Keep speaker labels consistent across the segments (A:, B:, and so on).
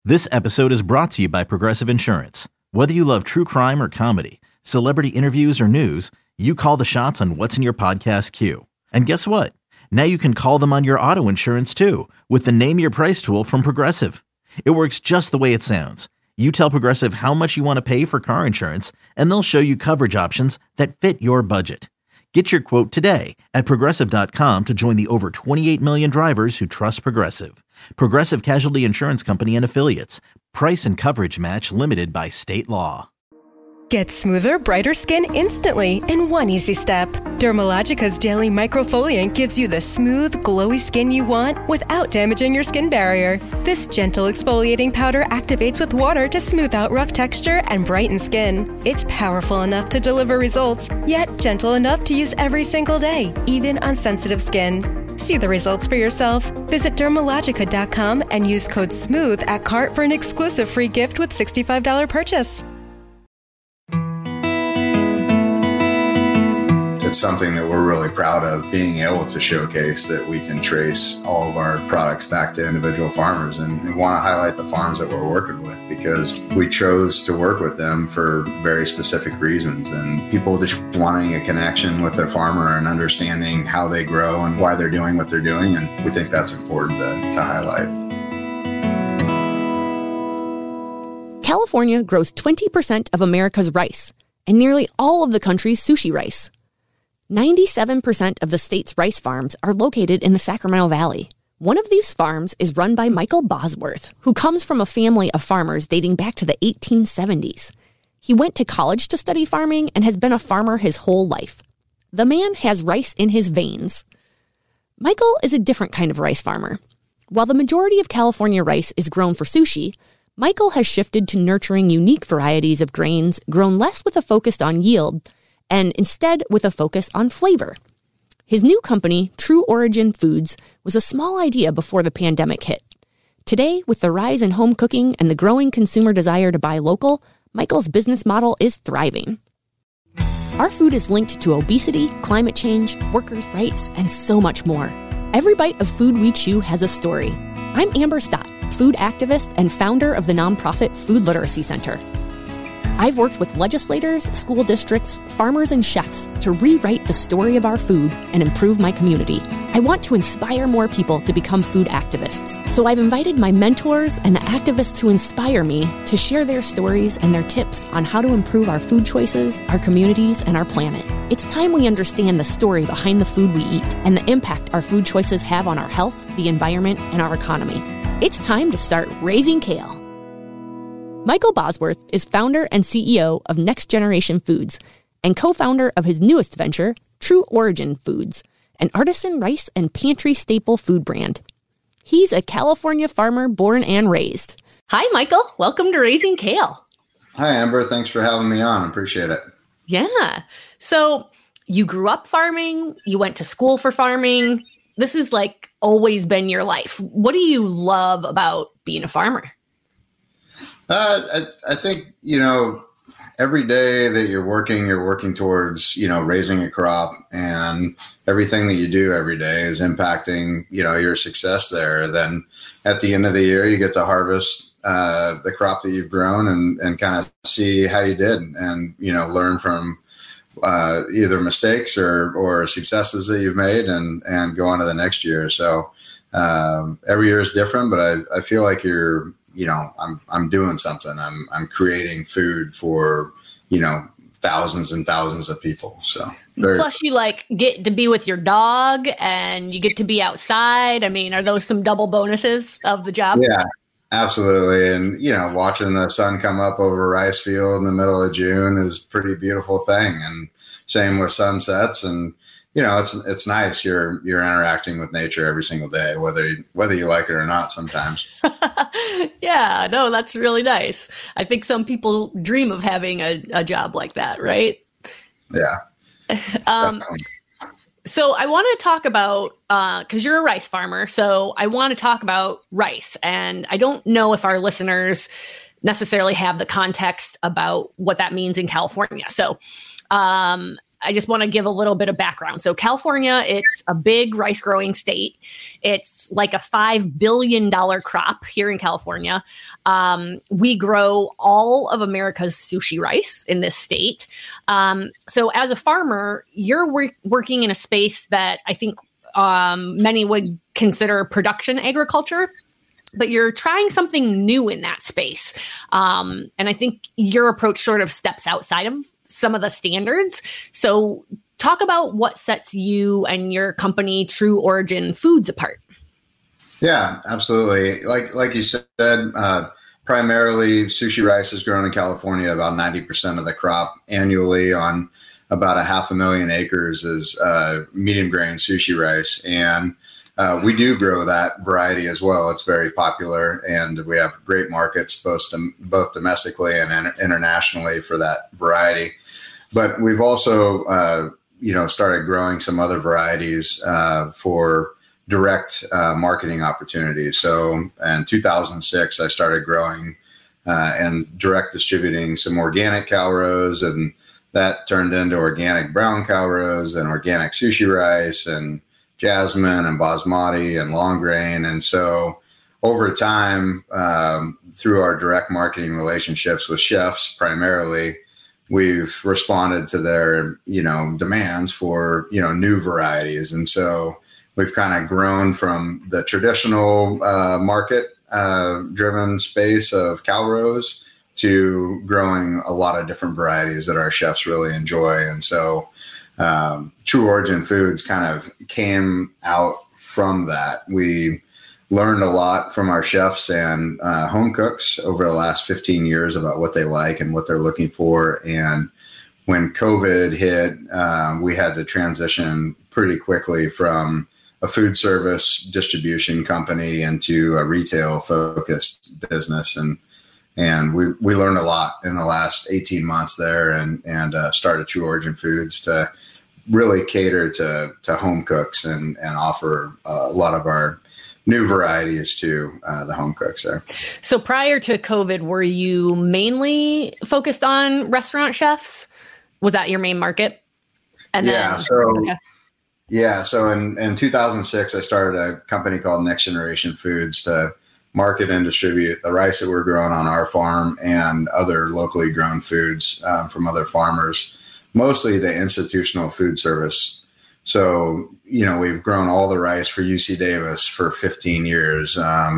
A: This episode is brought to you by Progressive Insurance. Whether you love true crime or comedy, celebrity interviews or news, you call the shots on what's in your podcast queue. And guess what? Now you can call them on your auto insurance too with the Name Your Price tool from Progressive. It works just the way it sounds. You tell Progressive how much you want to pay for car insurance, and they'll show you coverage options that fit your budget. Get your quote today at Progressive.com to join the over 28 million drivers who trust Progressive. Progressive Casualty Insurance Company and Affiliates. Price and coverage match limited by state law.
B: Get smoother, brighter skin instantly in one easy step. Dermalogica's daily microfoliant gives you the smooth, glowy skin you want without damaging your skin barrier. This gentle exfoliating powder activates with water to smooth out rough texture and brighten skin. It's powerful enough to deliver results, yet gentle enough to use every single day, even on sensitive skin. See the results for yourself. Visit Dermalogica.com and use code SMOOTH at cart for an exclusive free gift with $65 purchase.
C: It's something that we're really proud of, being able to showcase that we can trace all of our products back to individual farmers, and we want to highlight the farms that we're working with because we chose to work with them for very specific reasons, and people just wanting a connection with their farmer and understanding how they grow and why they're doing what they're doing, and we think that's important to highlight.
D: California grows 20% of America's rice and nearly all of the country's sushi rice. 97% of the state's rice farms are located in the Sacramento Valley. One of these farms is run by Michael Bosworth, who comes from a family of farmers dating back to the 1870s. He went to college to study farming and has been a farmer his whole life. The man has rice in his veins. Michael is a different kind of rice farmer. While the majority of California rice is grown for sushi, Michael has shifted to nurturing unique varieties of grains grown less with a focus on yield and instead with a focus on flavor. His new company, True Origin Foods, was a small idea before the pandemic hit. Today, with the rise in home cooking and the growing consumer desire to buy local, Michael's business model is thriving. Our food is linked to obesity, climate change, workers' rights, and so much more. Every bite of food we chew has a story. I'm Amber Stott, food activist and founder of the nonprofit Food Literacy Center. I've worked with legislators, school districts, farmers, and chefs to rewrite the story of our food and improve my community. I want to inspire more people to become food activists. So I've invited my mentors and the activists who inspire me to share their stories and their tips on how to improve our food choices, our communities, and our planet. It's time we understand the story behind the food we eat and the impact our food choices have on our health, the environment, and our economy. It's time to start raising kale. Michael Bosworth is founder and CEO of Next Generation Foods and co-founder of his newest venture, True Origin Foods, an artisan rice and pantry staple food brand. He's a California farmer born and raised. Hi, Michael. Welcome to Raising Kale.
C: Hi, Amber. Thanks for having me on. I appreciate it.
D: Yeah. So you grew up farming. You went to school for farming. This has always been your life. What do you love about being a farmer?
C: I think, every day that you're working towards, raising a crop, and everything that you do every day is impacting, your success there. Then at the end of the year, you get to harvest the crop that you've grown and kind of see how you did and, learn from either mistakes or successes that you've made and go on to the next year. So every year is different, but I feel like I'm doing something. I'm creating food for, thousands and thousands of people. So
D: plus you get to be with your dog and you get to be outside. I mean, are those some double bonuses of the job?
C: Yeah, absolutely. And, watching the sun come up over a rice field in the middle of June is a pretty beautiful thing. And same with sunsets. And, it's nice. You're interacting with nature every single day, whether you like it or not sometimes.
D: Yeah, no, that's really nice. I think some people dream of having a job like that, right?
C: Yeah.
D: So I want to talk about, because you're a rice farmer, so I want to talk about rice. And I don't know if our listeners necessarily have the context about what that means in California. So I just want to give a little bit of background. So California, it's a big rice growing state. It's like a $5 billion crop here in California. We grow all of America's sushi rice in this state. So as a farmer, you're working in a space that I think many would consider production agriculture, but you're trying something new in that space. And I think your approach sort of steps outside of some of the standards. So talk about what sets you and your company, True Origin Foods, apart.
C: Yeah, absolutely. Like you said, primarily sushi rice is grown in California. About 90% of the crop annually on about 500,000 acres is medium grain sushi rice. And we do grow that variety as well. It's very popular, and we have great markets both domestically and internationally for that variety. But we've also, started growing some other varieties for direct marketing opportunities. So in 2006, I started growing and direct distributing some organic cow rows, and that turned into organic brown cow rows and organic sushi rice and jasmine and basmati and long grain. And so over time, through our direct marketing relationships with chefs primarily, we've responded to their, demands for, new varieties. And so we've kind of grown from the traditional market driven space of cow rows to growing a lot of different varieties that our chefs really enjoy. And so True Origin Foods kind of came out from that. We learned a lot from our chefs and home cooks over the last 15 years about what they like and what they're looking for. And when COVID hit, we had to transition pretty quickly from a food service distribution company into a retail focused business. And we learned a lot in the last 18 months there, and started True Origin Foods to really cater to home cooks and offer a lot of our new varieties to the home cooks there.
D: So prior to COVID, were you mainly focused on restaurant chefs? Was that your main market? And
C: So in 2006, I started a company called Next Generation Foods to market and distribute the rice that we're growing on our farm and other locally grown foods from other farmers, mostly the institutional food service. So, we've grown all the rice for UC Davis for 15 years.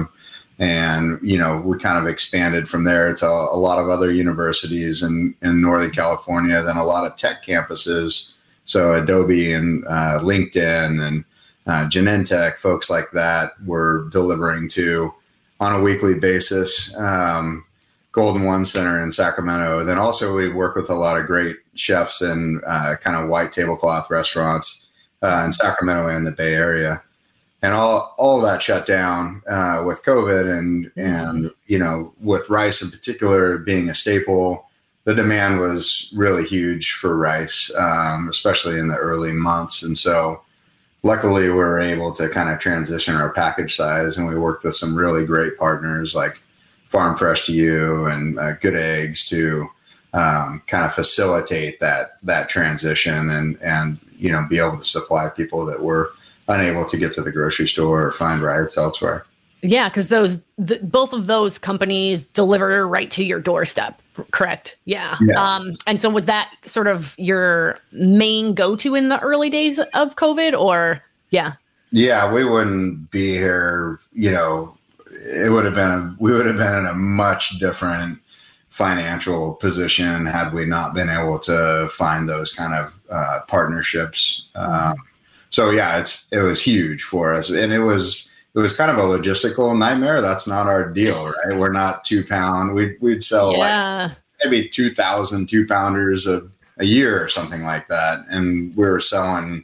C: And we kind of expanded from there to a lot of other universities in Northern California, then a lot of tech campuses. So Adobe and LinkedIn and Genentech, folks like that, we're delivering to on a weekly basis. Golden One Center in Sacramento. Then also we work with a lot of great chefs in kind of white tablecloth restaurants in Sacramento and the Bay Area. And all of that shut down with COVID and with rice in particular being a staple, the demand was really huge for rice, especially in the early months. And so luckily we were able to kind of transition our package size, and we worked with some really great partners like Farm Fresh to You and Good Eggs to kind of facilitate that transition and be able to supply people that were unable to get to the grocery store or find rice elsewhere.
D: Yeah, because both of those companies deliver right to your doorstep, correct? Yeah. And so was that sort of your main go-to in the early days of COVID, or yeah? Yeah,
C: we wouldn't be here. We would have been in a much different financial position had we not been able to find those kind of partnerships. So yeah, it was huge for us, and it was kind of a logistical nightmare. That's not our deal, right? We're not 2-pound. We'd sell like maybe 2,000 2-pounders a year or something like that, and we were selling,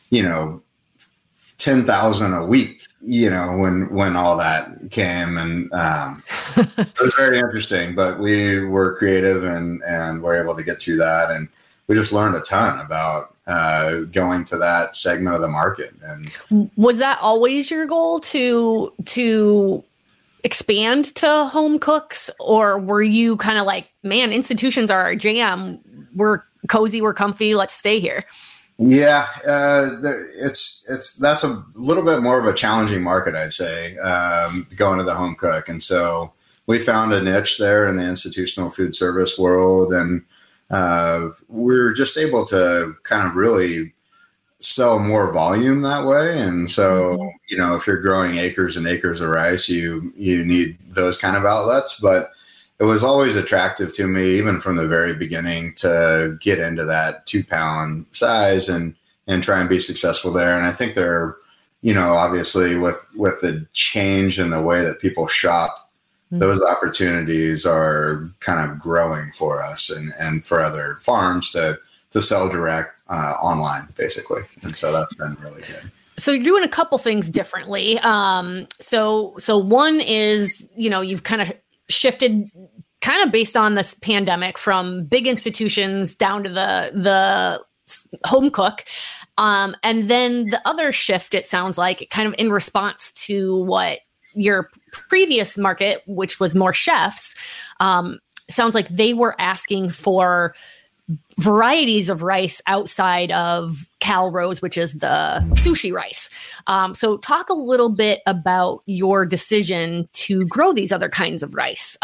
C: 10,000 a week. When all that came, and it was very interesting. But we were creative and were able to get through that, and we just learned a ton about going to that segment of the market. And
D: was that always your goal to expand to home cooks, or were you kind of like, man, institutions are our jam, we're cozy, we're comfy, let's stay here.
C: Yeah, that's a little bit more of a challenging market, I'd say, going to the home cook. And so we found a niche there in the institutional food service world, and we're just able to kind of really sell more volume that way. And so, if you're growing acres and acres of rice, you need those kind of outlets. But it was always attractive to me, even from the very beginning, to get into that 2-pound size and try and be successful there. And I think there, obviously with the change in the way that people shop, those opportunities are kind of growing for us and for other farms to sell direct online, basically. And so that's been really good.
D: So you're doing a couple things differently. So one is, you've kind of shifted kind of based on this pandemic from big institutions down to the home cook. And then the other shift, it sounds like, kind of in response to what your previous market, which was more chefs, sounds like they were asking for varieties of rice outside of CalRose, which is the sushi rice. So talk a little bit about your decision to grow these other kinds of rice.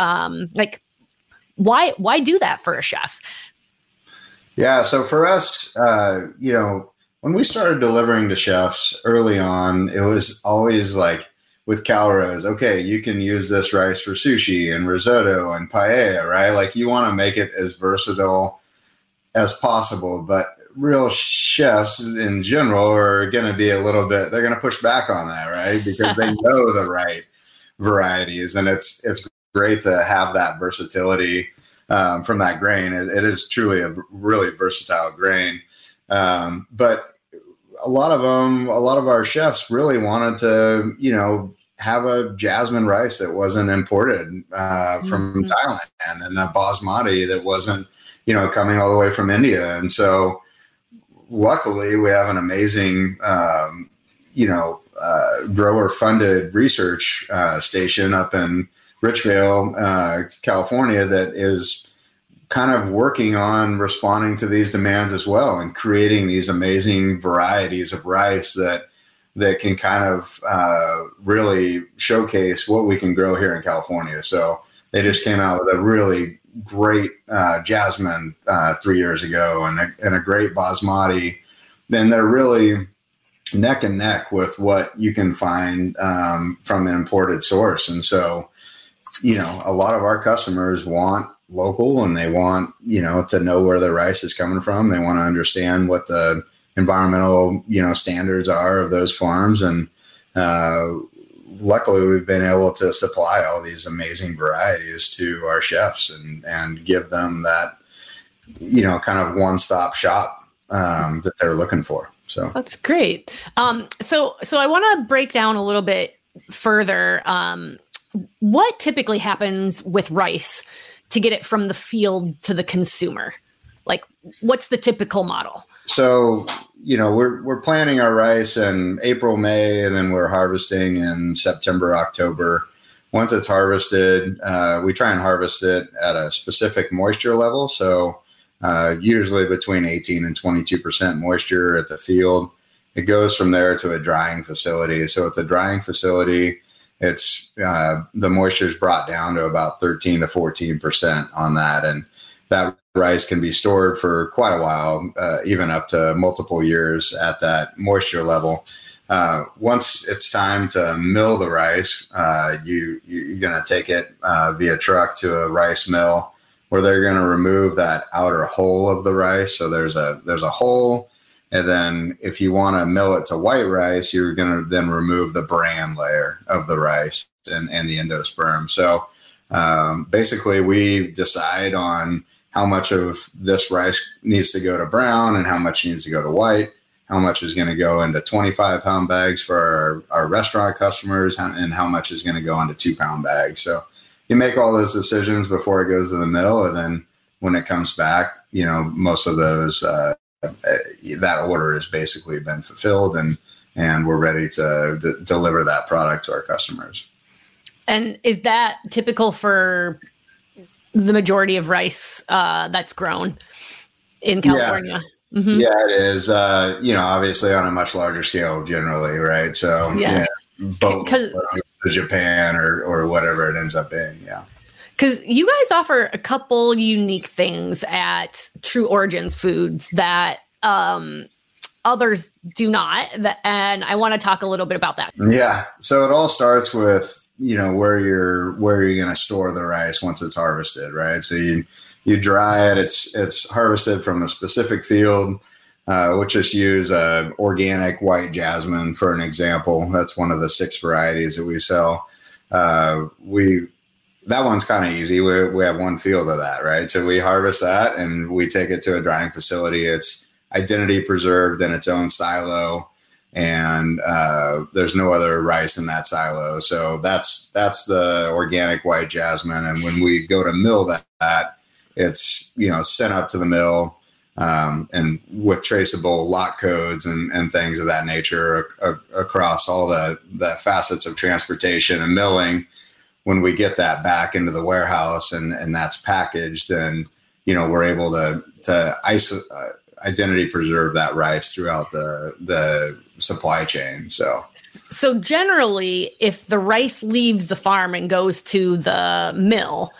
D: Why do that for a chef?
C: Yeah. So for us, when we started delivering to chefs early on, it was always like with CalRose, okay, you can use this rice for sushi and risotto and paella, right? Like you want to make it as versatile as possible, but real chefs in general are going to be they're going to push back on that, right? Because they know the right varieties, and it's great to have that versatility from that grain. It is truly a really versatile grain. But a lot of our chefs really wanted to, have a jasmine rice that wasn't imported from Thailand, and a basmati that wasn't, coming all the way from India. And so luckily we have an amazing, grower funded research station up in Richvale, California, that is kind of working on responding to these demands as well, and creating these amazing varieties of rice that can kind of really showcase what we can grow here in California. So they just came out with a really great jasmine 3 years ago, and a great basmati. Then they're really neck and neck with what you can find from an imported source. And so, a lot of our customers want local, and they want, to know where the rice is coming from. They want to understand what the environmental, standards are of those farms. And luckily we've been able to supply all these amazing varieties to our chefs and give them that, kind of one-stop shop that they're looking for. So
D: that's great. So I want to break down a little bit further. What typically happens with rice to get it from the field to the consumer? Like, what's the typical model?
C: So, we're planting our rice in April, May, and then we're harvesting in September, October. Once it's harvested, we try and harvest it at a specific moisture level. So usually between 18 and 22% moisture at the field. It goes from there to a drying facility. So at the drying facility, it's the moisture is brought down to about 13 to 14% on that. And that rice can be stored for quite a while, even up to multiple years at that moisture level. Once it's time to mill the rice, you're going to take it via truck to a rice mill where they're going to remove that outer hull of the rice. So there's a hole. And then if you want to mill it to white rice, you're going to then remove the bran layer of the rice and the endosperm. So basically we decide on how much of this rice needs to go to brown and how much needs to go to white, how much is going to go into 25-pound bags for our restaurant customers, and how much is going to go into 2-pound bags. So you make all those decisions before it goes to the mill. And then when it comes back, most of those, that order has basically been fulfilled, and we're ready to deliver that product to our customers.
D: And is that typical for the majority of rice that's grown? in California.
C: Yeah, it is. Obviously on a much larger scale generally, right? So boat to Japan or whatever it ends up being. Yeah.
D: Because you guys offer a couple unique things at True Origins Foods that others do not. And I want to talk a little bit about that.
C: Yeah. So it all starts with, where you're going to store the rice once it's harvested, right? So you dry it. It's harvested from a specific field. We'll just use organic white jasmine for an example. That's one of the 6 varieties that we sell. That one's kind of easy. We have one field of that, right? So we harvest that and we take it to a drying facility. It's identity preserved in its own silo, and there's no other rice in that silo. So that's the organic white jasmine. And when we go to mill that it's sent up to the mill and with traceable lot codes and things of that nature across all the facets of transportation and milling. When we get that back into the warehouse and that's packaged, then we're able to identity preserve that rice throughout the supply chain. So
D: generally, if the rice leaves the farm and goes to the mill,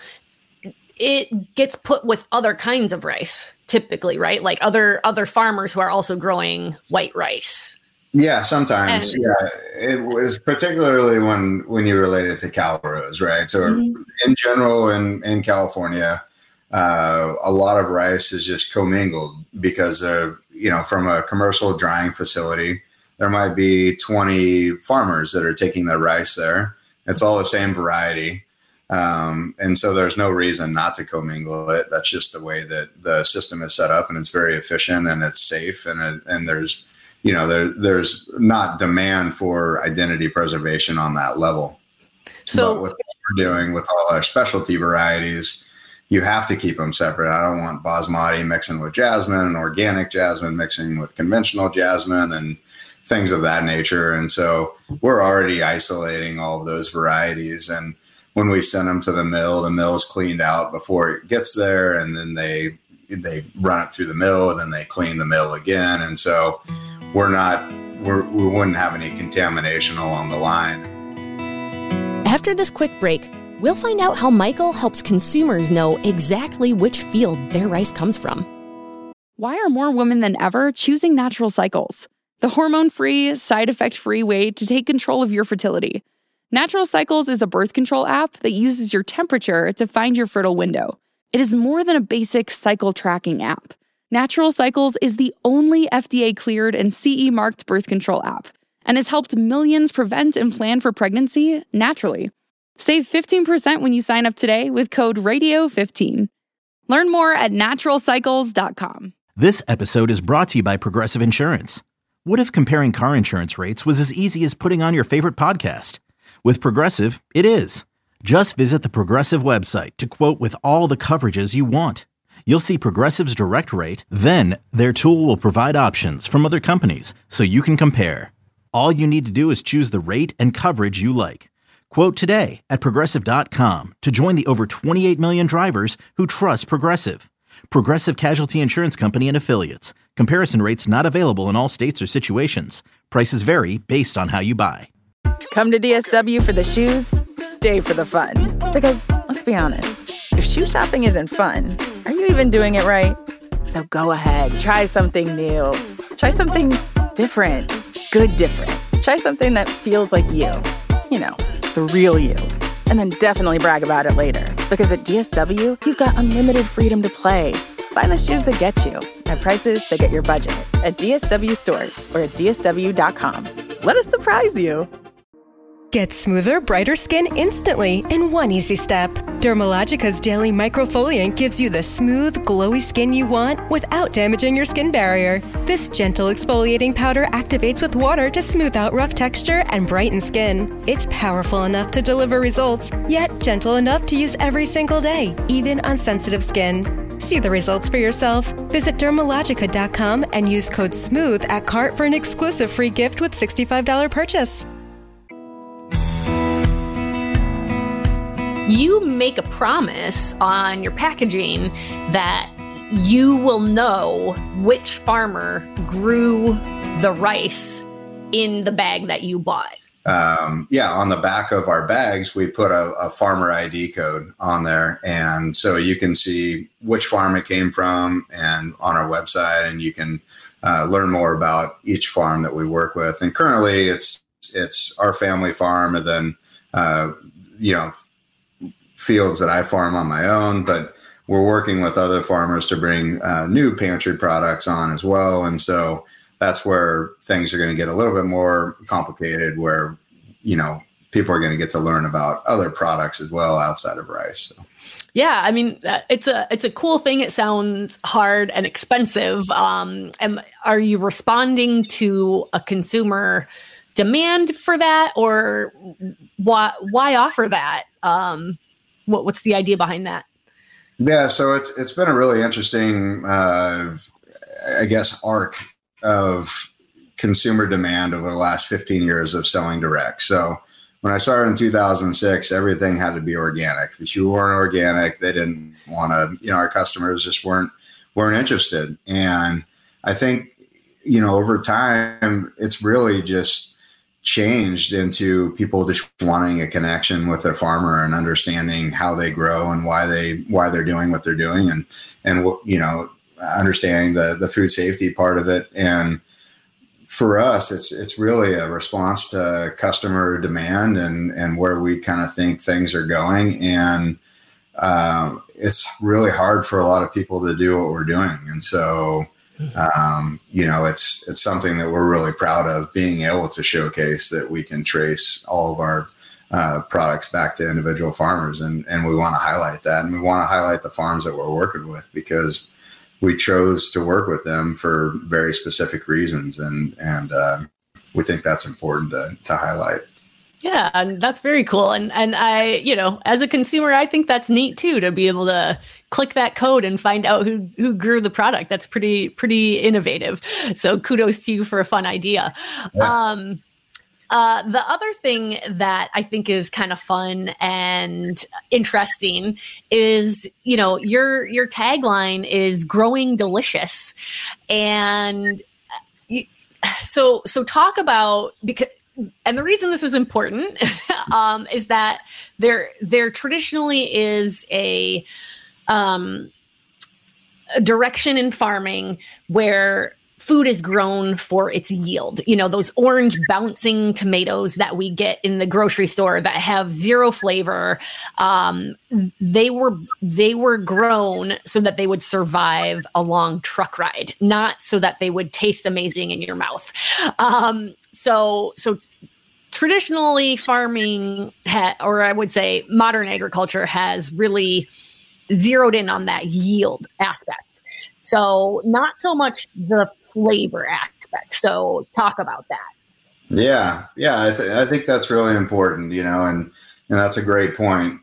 D: it gets put with other kinds of rice, typically, right? Like other farmers who are also growing white rice.
C: Yeah, sometimes. It was particularly when you relate it to CalRose, right? So in general, in California, a lot of rice is just commingled because from a commercial drying facility, there might be 20 farmers that are taking their rice there. It's all the same variety. And so there's no reason not to commingle it. That's just the way that the system is set up, and it's very efficient and it's safe. And there's not demand for identity preservation on that level. So but with what we're doing with all our specialty varieties, you have to keep them separate. I don't want basmati mixing with jasmine and organic jasmine mixing with conventional jasmine and things of that nature. And so we're already isolating all of those varieties. And when we send them to the mill is cleaned out before it gets there. And then they run it through the mill, and then they clean the mill again. And so we wouldn't have any contamination along the line.
D: After this quick break, we'll find out how Michael helps consumers know exactly which field their rice comes from.
E: Why are more women than ever choosing Natural Cycles? The hormone-free, side-effect-free way to take control of your fertility. Natural Cycles is a birth control app that uses your temperature to find your fertile window. It is more than a basic cycle tracking app. Natural Cycles is the only FDA-cleared and CE-marked birth control app and has helped millions prevent and plan for pregnancy naturally. Save 15% when you sign up today with code RADIO15. Learn more at naturalcycles.com.
A: This episode is brought to you by Progressive Insurance. What if comparing car insurance rates was as easy as putting on your favorite podcast? With Progressive, it is. Just visit the Progressive website to quote with all the coverages you want. You'll see Progressive's direct rate, then their tool will provide options from other companies so you can compare. All you need to do is choose the rate and coverage you like. Quote today at Progressive.com to join the over 28 million drivers who trust Progressive. Progressive Casualty Insurance Company and Affiliates. Comparison rates not available in all states or situations. Prices vary based on how you buy.
F: Come to DSW for the shoes, stay for the fun. Because, let's be honest, if shoe shopping isn't fun, are you even doing it right? So go ahead, try something new. Try something different. Good different. Try something that feels like you. The real you. And then definitely brag about it later. Because at DSW, you've got unlimited freedom to play. Find the shoes that get you at prices that get your budget at DSW stores or at DSW.com. Let us surprise you.
B: Get smoother, brighter skin instantly in one easy step. Dermalogica's Daily Microfoliant gives you the smooth, glowy skin you want without damaging your skin barrier. This gentle exfoliating powder activates with water to smooth out rough texture and brighten skin. It's powerful enough to deliver results, yet gentle enough to use every single day, even on sensitive skin. See the results for yourself. Visit Dermalogica.com and use code SMOOTH at cart for an exclusive free gift with $65 purchase.
D: You make a promise on your packaging that
G: you will know which farmer grew the rice in the bag that you bought.
C: On the back of our bags, we put a farmer ID code on there. And so you can see which farm it came from and on our website, and you can learn more about each farm that we work with. And currently it's our family farm, and then, fields that I farm on my own, but we're working with other farmers to bring new pantry products on as well. And so that's where things are going to get a little bit more complicated, where, people are going to get to learn about other products as well outside of rice. So.
G: Yeah, I mean, it's a cool thing. It sounds hard and expensive. And are you responding to a consumer demand for that, or why offer that? What's the idea behind that?
C: Yeah, so it's been a really interesting, arc of consumer demand over the last 15 years of selling direct. So when I started in 2006, everything had to be organic. If you weren't organic, they didn't want to, our customers just weren't interested. And I think, over time, it's really just changed into people just wanting a connection with their farmer and understanding how they grow and why they're doing what they're doing, and understanding the food safety part of it. And for us, it's really a response to customer demand and where we kind of think things are going. And it's really hard for a lot of people to do what we're doing. And so, it's something that we're really proud of, being able to showcase that we can trace all of our products back to individual farmers. And we want to highlight that. And we want to highlight the farms that we're working with, because we chose to work with them for very specific reasons. And we think that's important to highlight.
G: Yeah, and that's very cool. And I, as a consumer, I think that's neat too, to be able to click that code and find out who grew the product. That's pretty innovative. So kudos to you for a fun idea. Yeah. The other thing that I think is kind of fun and interesting is, your tagline is growing delicious. And so talk about, and the reason this is important is that there traditionally is a direction in farming where food is grown for its yield. Those orange bouncing tomatoes that we get in the grocery store that have zero flavor. They were grown so that they would survive a long truck ride, not so that they would taste amazing in your mouth. So traditionally farming or I would say modern agriculture has really zeroed in on that yield aspect. So not so much the flavor aspect. So talk about that.
C: Yeah. I think that's really important, and that's a great point.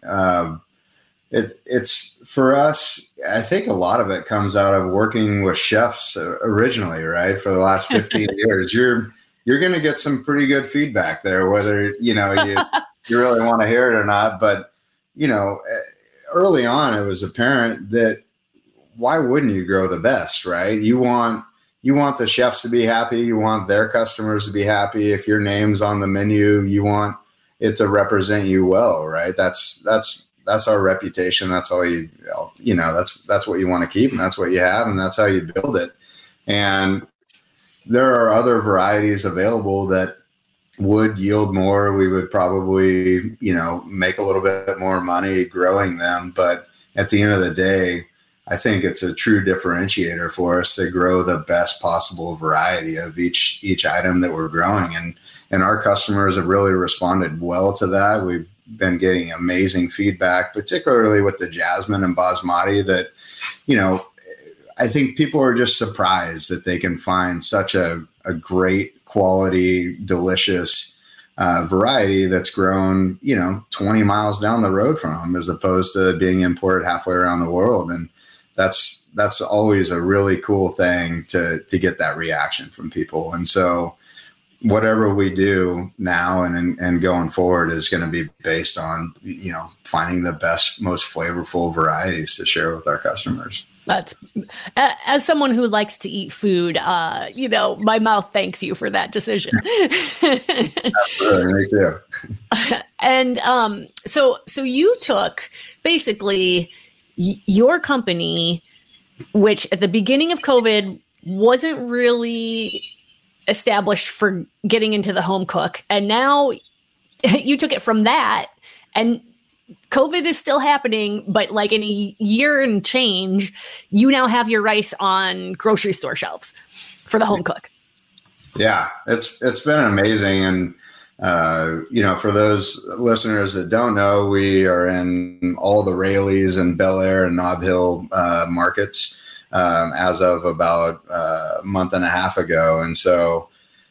C: It's for us, I think a lot of it comes out of working with chefs originally, right? For the last 15 years, you're going to get some pretty good feedback there, whether, you really want to hear it or not. But, early on, it was apparent that why wouldn't you grow the best, right? You want the chefs to be happy. You want their customers to be happy. If your name's on the menu, you want it to represent you well, right? That's our reputation. That's all that's what you want to keep, and that's what you have, and that's how you build it. And there are other varieties available that would yield more. We would probably, make a little bit more money growing them. But at the end of the day, I think it's a true differentiator for us to grow the best possible variety of each item that we're growing. And our customers have really responded well to that. We've been getting amazing feedback, particularly with the jasmine and basmati, that, I think people are just surprised that they can find such a great quality, delicious variety that's grown, 20 miles down the road from them, as opposed to being imported halfway around the world. And that's always a really cool thing to get that reaction from people. And so whatever we do now and going forward is going to be based on, finding the best, most flavorful varieties to share with our customers.
G: That's as someone who likes to eat food, my mouth thanks you for that decision.
C: Absolutely, me too.
G: And so you took basically your company, which at the beginning of COVID wasn't really established for getting into the home cook, and now you took it from that, and COVID is still happening, but like in a year and change, you now have your rice on grocery store shelves for the home cook.
C: Yeah, it's been amazing. And, for those listeners that don't know, we are in all the Raley's and Bel Air and Nob Hill markets as of about a month and a half ago. And so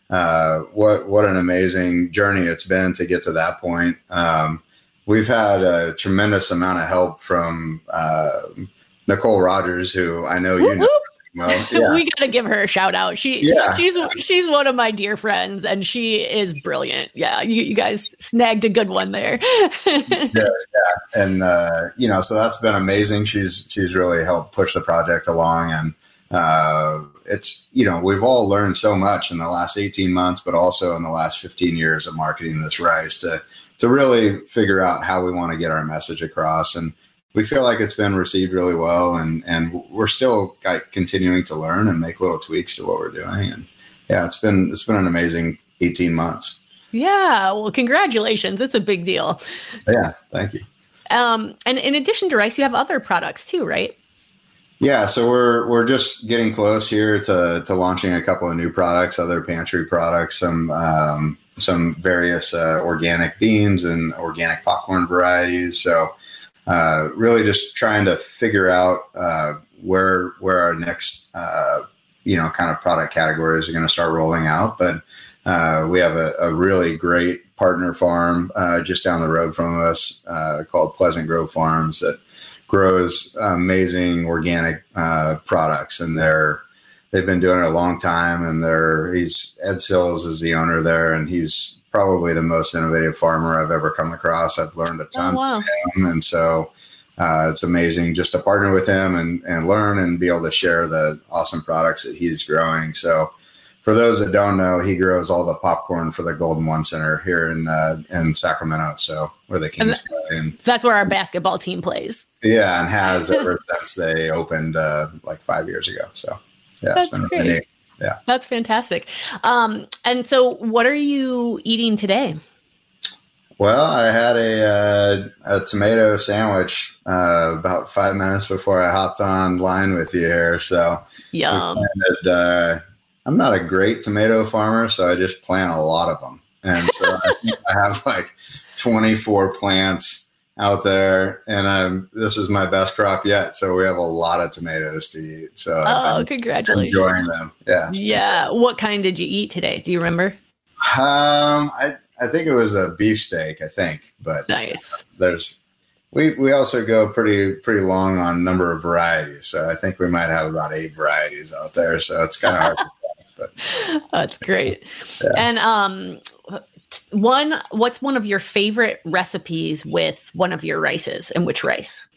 C: what an amazing journey it's been to get to that point. We've had a tremendous amount of help from Nicole Rogers, who I know you know well. Yeah.
G: We got to give her a shout out. She's one of my dear friends, and she is brilliant. Yeah, you guys snagged a good one there.
C: Yeah. And so that's been amazing. She's really helped push the project along, and it's we've all learned so much in the last 18 months, but also in the last 15 years of marketing this rice to really figure out how we want to get our message across. And we feel like it's been received really well, and we're still continuing to learn and make little tweaks to what we're doing. And yeah, it's been an amazing 18 months.
G: Yeah. Well, congratulations. It's a big deal.
C: Yeah. Thank you.
G: And in addition to rice, you have other products too, right?
C: Yeah. So we're just getting close here to launching a couple of new products, other pantry products, some various organic beans and organic popcorn varieties. So really just trying to figure out where our next, kind of product categories are going to start rolling out. But we have a really great partner farm just down the road from us called Pleasant Grove Farms that grows amazing organic products. And they've been doing it a long time, and Ed Sills is the owner there, and he's probably the most innovative farmer I've ever come across. I've learned a ton from him. And so it's amazing just to partner with him and learn and be able to share the awesome products that he's growing. So for those that don't know, he grows all the popcorn for the Golden One Center here in Sacramento. So where the Kings play. And
G: that's where our basketball team plays.
C: Yeah. And has ever since they opened like 5 years ago. So yeah,
G: that's
C: it's been
G: great.
C: really neat. Yeah.
G: That's fantastic. And so what are you eating today?
C: Well, I had a tomato sandwich about 5 minutes before I hopped online with you here. So
G: yum.
C: I'm not a great tomato farmer, so I just plant a lot of them. And so I think I have like 24 plants out there, and this is my best crop yet. So we have a lot of tomatoes to eat. So
G: congratulations.
C: Enjoying them. Yeah.
G: Yeah. What kind did you eat today? Do you remember?
C: I think it was a beefsteak, but
G: nice.
C: We also go pretty long on number of varieties. So I think we might have about 8 varieties out there. So it's kind of hard to tell, but
G: that's great.
C: Yeah.
G: And what's one of your favorite recipes with one of your rices, and which rice?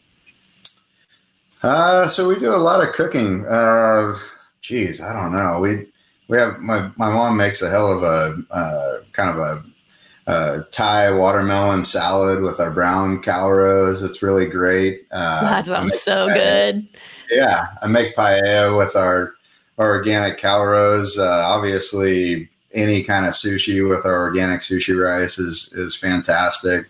C: So we do a lot of cooking. I don't know. We have my mom makes a hell of a kind of a Thai watermelon salad with our brown calros. It's really great.
G: That sounds so good.
C: Yeah, I make paella with our organic calros. Obviously, any kind of sushi with our organic sushi rice is fantastic.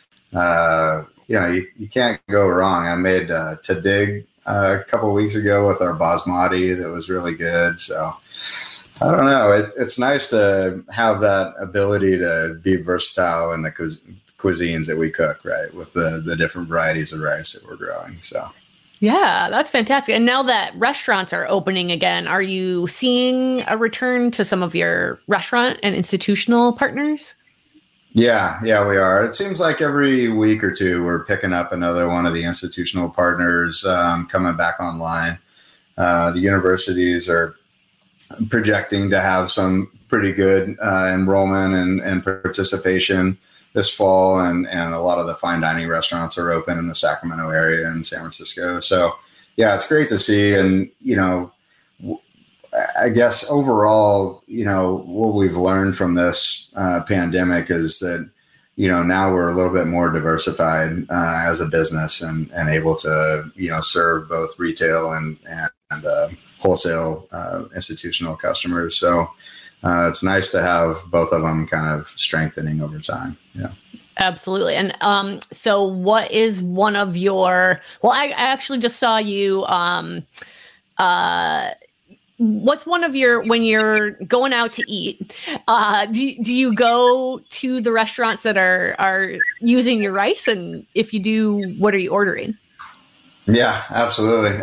C: You can't go wrong. I made tadig a couple of weeks ago with our basmati that was really good. So I don't know. It's nice to have that ability to be versatile in the cuisines that we cook, right, with the different varieties of rice that we're growing. So.
G: Yeah, that's fantastic. And now that restaurants are opening again, are you seeing a return to some of your restaurant and institutional partners?
C: Yeah, we are. It seems like every week or two, we're picking up another one of the institutional partners coming back online. The universities are projecting to have some pretty good enrollment and participation this fall, and a lot of the fine dining restaurants are open in the Sacramento area and San Francisco. So yeah, it's great to see. And, I guess overall, what we've learned from this pandemic is that, now we're a little bit more diversified as a business and able to, serve both retail and wholesale institutional customers. So it's nice to have both of them kind of strengthening over time. Yeah.
G: Absolutely. And so what is one of your, well, I actually just saw you, what's one of your, when you're going out to eat, do you go to the restaurants that are using your rice? And if you do, what are you ordering?
C: Yeah, absolutely.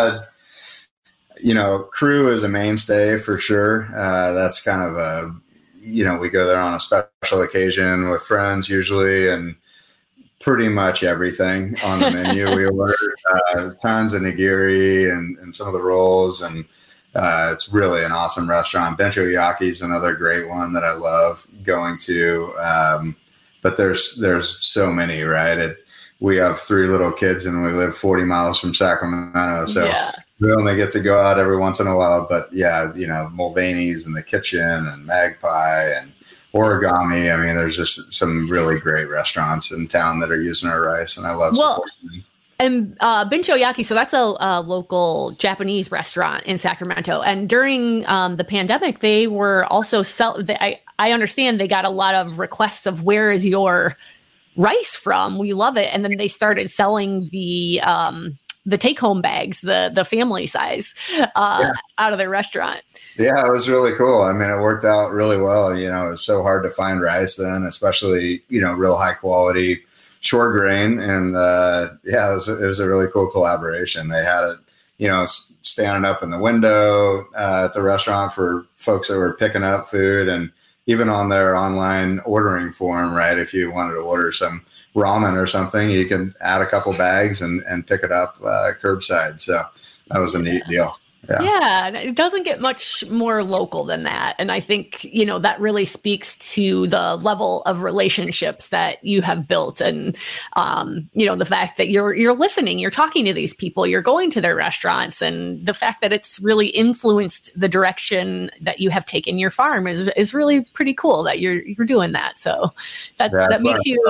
C: Crew is a mainstay for sure. That's kind of we go there on a special occasion with friends usually, and pretty much everything on the menu. We order tons of nigiri and some of the rolls, and it's really an awesome restaurant. Bencho Yaki is another great one that I love going to. But there's so many, right? We have 3 little kids and we live 40 miles from Sacramento. So yeah. We only get to go out every once in a while, but yeah, Mulvaney's in the Kitchen and Magpie and Origami. I mean, there's just some really great restaurants in town that are using our rice, and I love supporting them.
G: And Bencho Yaki, so that's a local Japanese restaurant in Sacramento. And during the pandemic, they were also I understand they got a lot of requests of where is your rice from? We love it. And then they started selling the take-home bags, the family size, out of their restaurant.
C: Yeah, it was really cool. I mean, it worked out really well. It was so hard to find rice then, especially, real high quality short grain. And it was a really cool collaboration. They had it, standing up in the window at the restaurant for folks that were picking up food, and even on their online ordering form, right? If you wanted to order some ramen or something, you can add a couple bags and pick it up curbside. So that was a neat deal.
G: Yeah, it doesn't get much more local than that. And I think, that really speaks to the level of relationships that you have built, and, the fact that you're listening, you're talking to these people, you're going to their restaurants, and the fact that it's really influenced the direction that you have taken your farm is really pretty cool that you're doing that. So that makes you,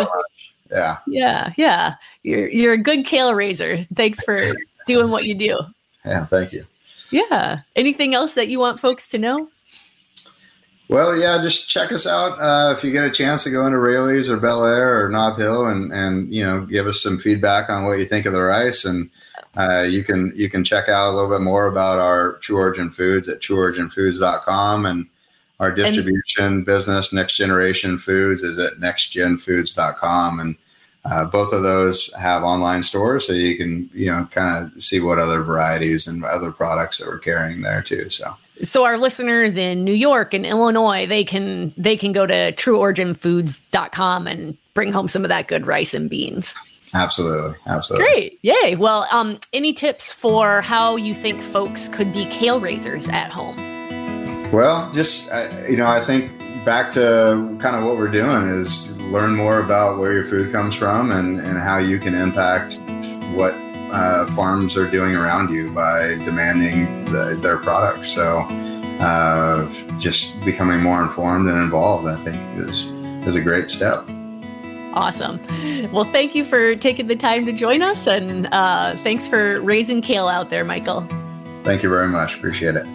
G: you're a good kale raiser. Thanks for doing what you do.
C: Yeah. Thank you.
G: Yeah. Anything else that you want folks to know?
C: Well, yeah, just check us out. If you get a chance to go into Raley's or Bel Air or Nob Hill and give us some feedback on what you think of the rice. And you can check out a little bit more about our True Origin Foods at trueoriginfoods.com, and our distribution business, Next Generation Foods, is at nextgenfoods.com. And both of those have online stores, so you can, kind of see what other varieties and other products that we're carrying there too. So
G: our listeners in New York and Illinois, they can go to trueoriginfoods.com and bring home some of that good rice and beans.
C: Absolutely.
G: Great. Yay. Well, any tips for how you think folks could be kale raisers at home?
C: Well, just, I think back to kind of what we're doing is learn more about where your food comes from and how you can impact what farms are doing around you by demanding their products. So just becoming more informed and involved, I think, is a great step.
G: Awesome. Well, thank you for taking the time to join us, and thanks for raising kale out there, Michael.
C: Thank you very much. Appreciate it.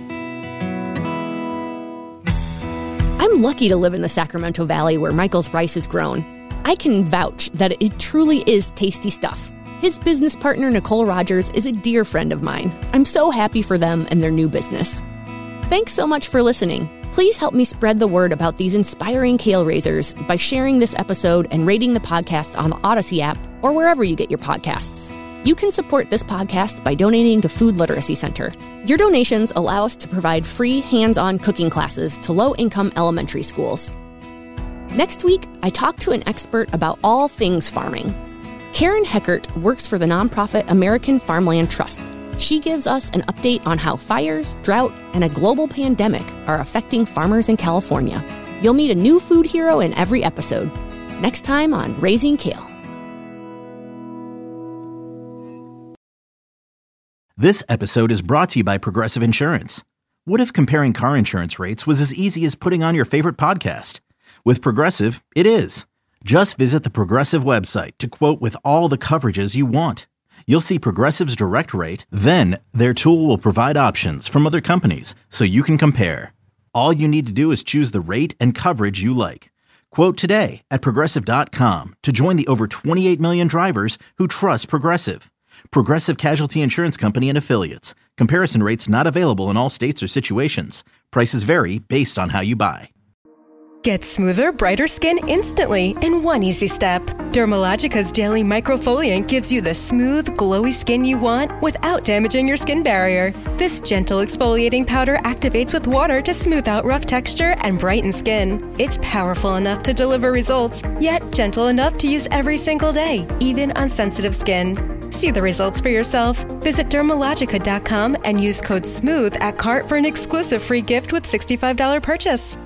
D: I'm lucky to live in the Sacramento Valley where Michael's rice is grown. I can vouch that it truly is tasty stuff. His business partner, Nicole Rogers, is a dear friend of mine. I'm so happy for them and their new business. Thanks so much for listening. Please help me spread the word about these inspiring kale raisers by sharing this episode and rating the podcast on the Odyssey app or wherever you get your podcasts. You can support this podcast by donating to Food Literacy Center. Your donations allow us to provide free hands-on cooking classes to low-income elementary schools. Next week, I talk to an expert about all things farming. Karen Heckert works for the nonprofit American Farmland Trust. She gives us an update on how fires, drought, and a global pandemic are affecting farmers in California. You'll meet a new food hero in every episode. Next time on Raising Kale.
A: This episode is brought to you by Progressive Insurance. What if comparing car insurance rates was as easy as putting on your favorite podcast? With Progressive, it is. Just visit the Progressive website to quote with all the coverages you want. You'll see Progressive's direct rate, then their tool will provide options from other companies so you can compare. All you need to do is choose the rate and coverage you like. Quote today at Progressive.com to join the over 28 million drivers who trust Progressive. Progressive Casualty Insurance Company and Affiliates. Comparison rates not available in all states or situations. Prices vary based on how you buy.
B: Get smoother, brighter skin instantly in one easy step. Dermalogica's Daily Microfoliant gives you the smooth, glowy skin you want without damaging your skin barrier. This gentle exfoliating powder activates with water to smooth out rough texture and brighten skin. It's powerful enough to deliver results, yet gentle enough to use every single day, even on sensitive skin. See the results for yourself. Visit Dermalogica.com and use code SMOOTH at cart for an exclusive free gift with $65 purchase.